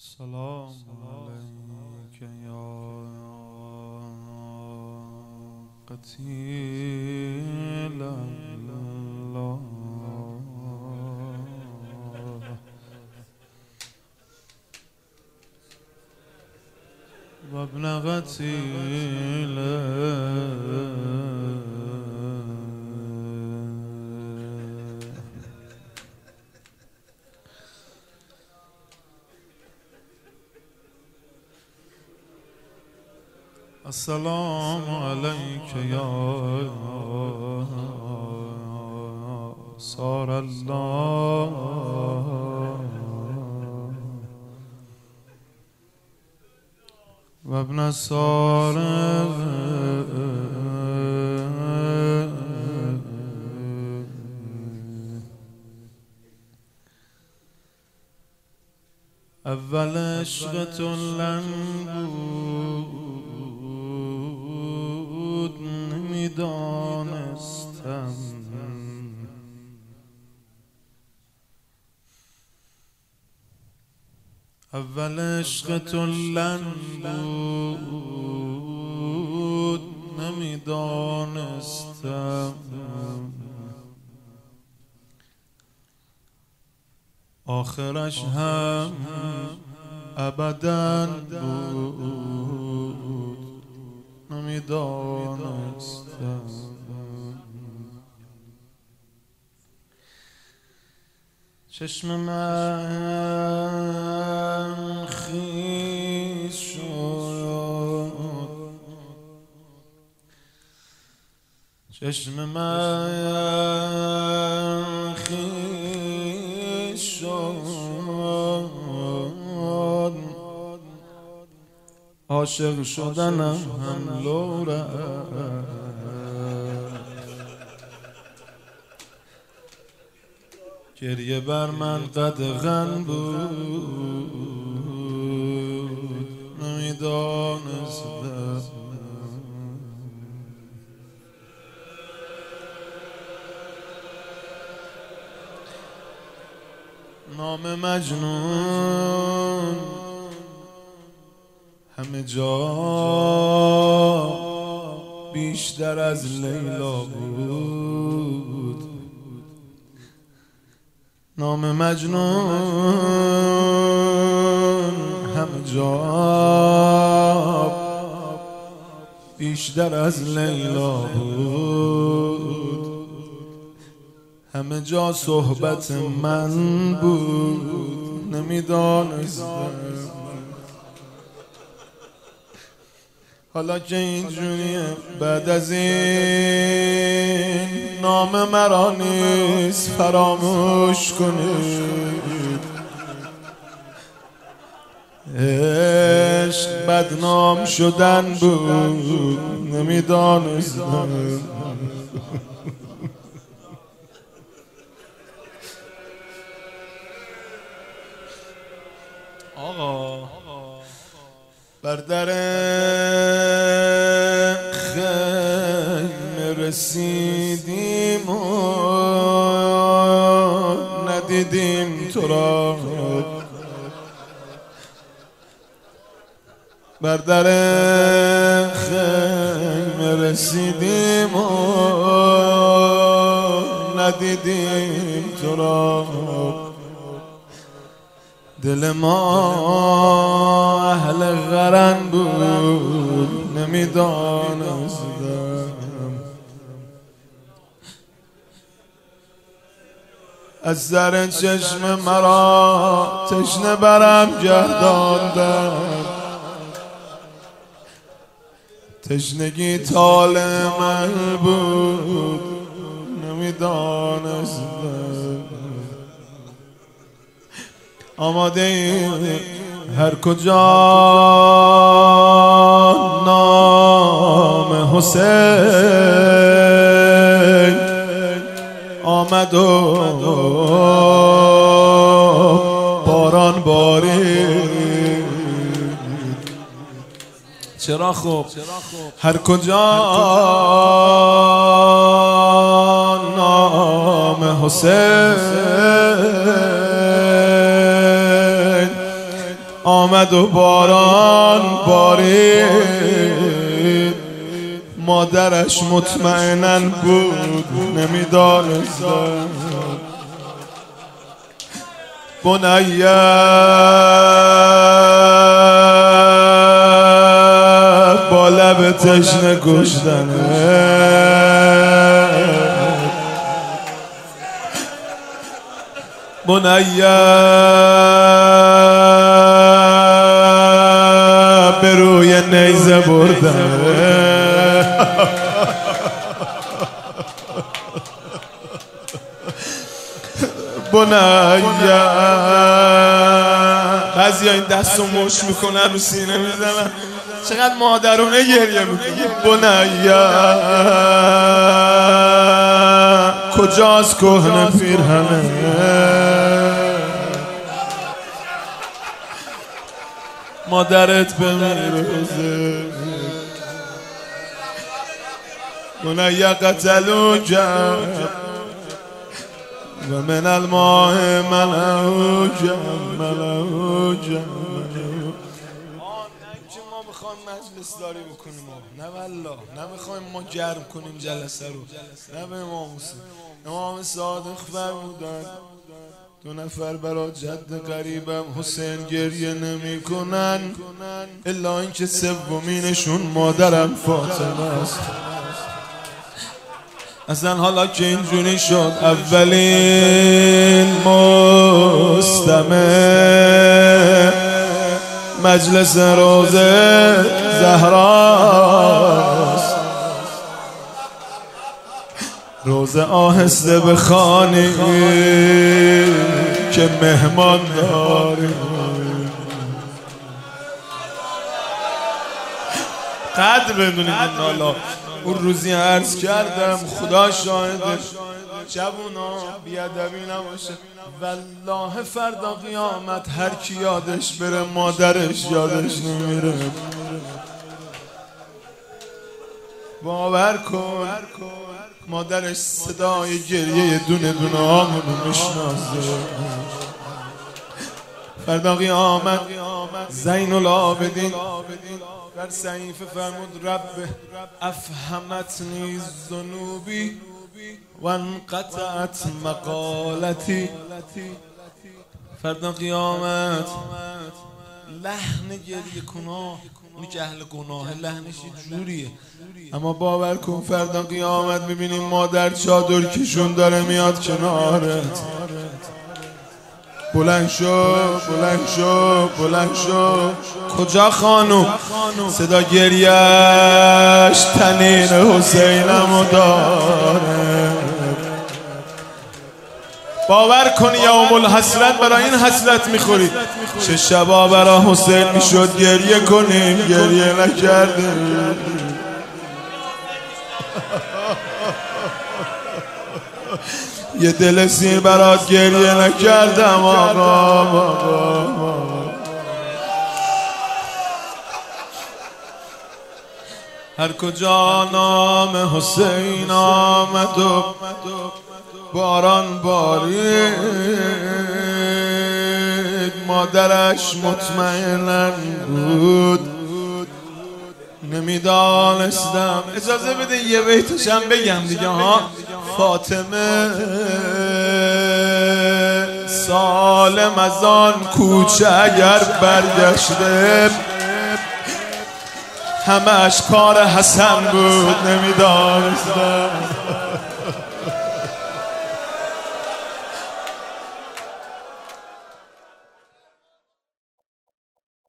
سلام عليك يا قتيل الله وابن قتيله. السلام عليك يا صار الله وابن صالح اول عشق تو لن بود نمیدانستم، اول عشق تو لن بود نمیدانستم، آخرش هم ابداً بود نمیدانستم. چشم من خیس شد، چشم من خیس شد، عاشق شدنم هم لوره، گریه بر من قدغن بود نمیدانستم. نام مجنون همه جا بیشتر از لیلا بود، نام مجنون همه جا بیشتر از لیلا بود، همه جا صحبت من بود نمیدانستم. حالا که اینجوریه بعد از این نام مرا نیست فراموش کنید، عشق بدنام شدن بود نمیدانستم. آقا بر در خیمه رسیدیم و ندیدیم تو را، بر در خیمه رسیدیم و ندیدیم تو را، دل ما اهل غرن بود نمیدانستم. از سر چشم مرا تشنه برم گرداندم، تشنگی طال من بود نمیدانستم. آماده ای هر کجا نام حسین آمد و باران بارید، چرا خوب هر کجا نام حسین آمد و باران بارید، مادرش مطمئناً بود نمیدانست. بنیه با لب تشنه کشتنه، بنیه به روی نیزه بردنه. بنیه بعضی ها این دست رو مشت میکنن رو سینه میزنن، چقدر مادرونه گریه میکنن. بنیه کجاست کهنه پیرهنه، مادرت بمیره. بنیه قتلوک و من الماء ملوکا. که ما میخوایم مجلس داری بکنیم، نه والله نمیخوایم ما گرم کنیم جلسه رو، نه به امام حسین. امام صادق فرمودن 2 نفر برای جد قریبم حسین گریه نمی کنن الا اینکه سومینشون مادرم فاطمه است. اصلا حالا که اینجوری شد اولین مستمع مجلس روزه زهراست. روزه آهسته بخوانی که مهمان داری. قدر بدونید حالا اون روزی عرض کردم خدا شاهده جوونا بیادبی نباشه، والله فردا قیامت هر کی یادش بره مادرش یادش نمیره. باور کن مادرش صدای گریه دونه دونه آمونو میشناسه. فردا قیامت زین العابدین در صحیفه فرمود رب افهمتنی ذنوبی و انقطعت مقالتی. فردا قیامت لحن گریه گناه، اونی که اهل گناه لحنش جوریه، اما باور کن فردا قیامت میبینیم مادر چادر کشون داره میاد کنارت. بلند شو بلند شو بلند شو. کجا خانوم؟ صدا گریهش تنین حسینمو داره. باور کنی یوم الحسرت برای این حسرت میخوری. چه شبا برای حسین میشد گریه کنیم گریه نکردیم. یه دل سیر برات گریه نکردم آقا. هر کجا نام حسین آمد و باران بارید، مادرش مطمئناً بود نمیدانستم. اجازه بده یه بیتشم بگم دیگه ها. فاطمه سالم از آن کوچه اگر برگشته، همش کار حسن بود نمیدانستم.